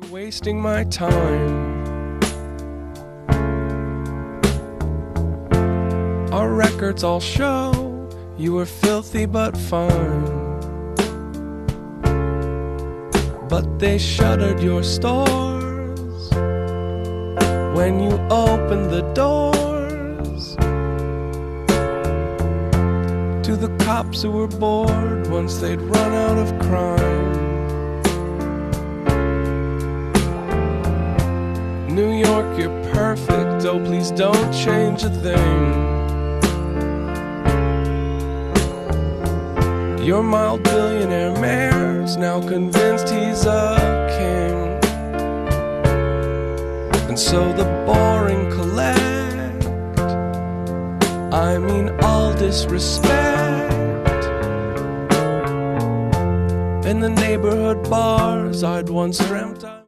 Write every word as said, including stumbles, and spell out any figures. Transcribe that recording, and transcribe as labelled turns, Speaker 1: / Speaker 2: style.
Speaker 1: wasting my time. Our records all show you were filthy but fine. But they shuttered your stores when you opened the doors to the cops who were bored once they'd run out of crime. New York, you're perfect, oh please don't change a thing. Your mild billionaire mayor's now convinced he's a king, and so the boring collect, I mean all disrespect. In the neighborhood bars I'd once dreamt